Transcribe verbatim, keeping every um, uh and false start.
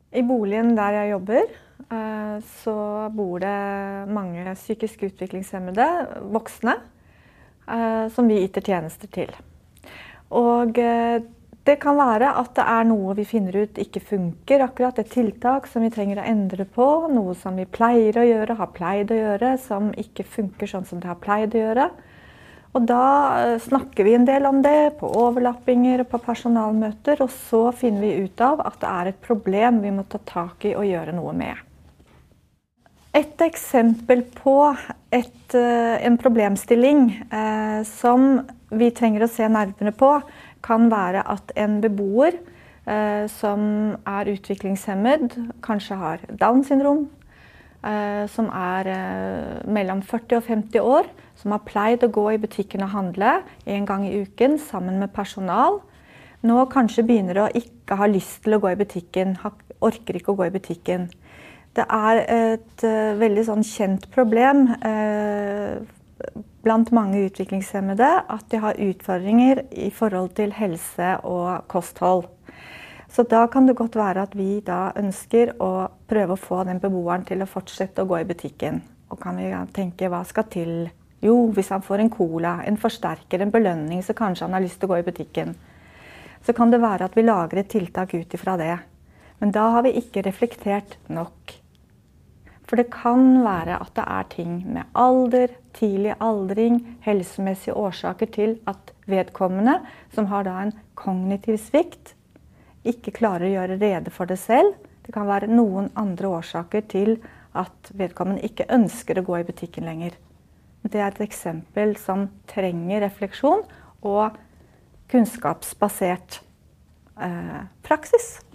I boligen der jeg jobber, så bor det mange psykisk utviklingshemmede voksne som vi yter tjenester til. Og det kan være at det er noe vi finner ut ikke funker, akkurat et tiltak som vi trenger å endre på, noe som vi pleier å gjøre, har pleid å gjøre, som ikke funker sånn som det har pleid å gjøre. Og da snakker vi en del om det på overlappinger og på personalmøter, og så finner vi ut av at det er et problem vi må ta tak i og gjøre noe med. Et eksempel på et, en problemstilling eh, som vi trenger å se nærmere på, kan være at en beboer eh, som er utviklingshemmet, kanskje har Downs syndrom, eh, som er eh, mellom førti og femti år, som har pleid å gå i butikken og handle en gang i uken sammen med personal, nå kanskje begynner å ikke ha lyst til å gå i butikken, orker ikke å gå i butikken. Det er et uh, veldig sånn kjent problem uh, blant mange utviklingshemmede at de har utfordringer i forhold til helse og kosthold. Så da kan det godt være at vi da ønsker å prøve å få den beboeren til å fortsette å gå i butikken. Og kan vi tenke, hva skal til? Jo, hvis han får en cola, en forsterker, en belønning, så kanskje han har lyst til å gå i butikken. Så kan det være at vi lager et tiltak ut ifra det. Men da har vi ikke reflektert nok. For det kan være at det er ting med alder, tidlig aldring, helsemessige årsaker til at vedkommende, som har da en kognitiv svikt, ikke klarer å gjøre rede for det selv. Det kan være noen andre årsaker til at vedkommende ikke ønsker å gå i butikken lenger. Det er et eksempel som trenger refleksjon og kunnskapsbasert eh, praksis.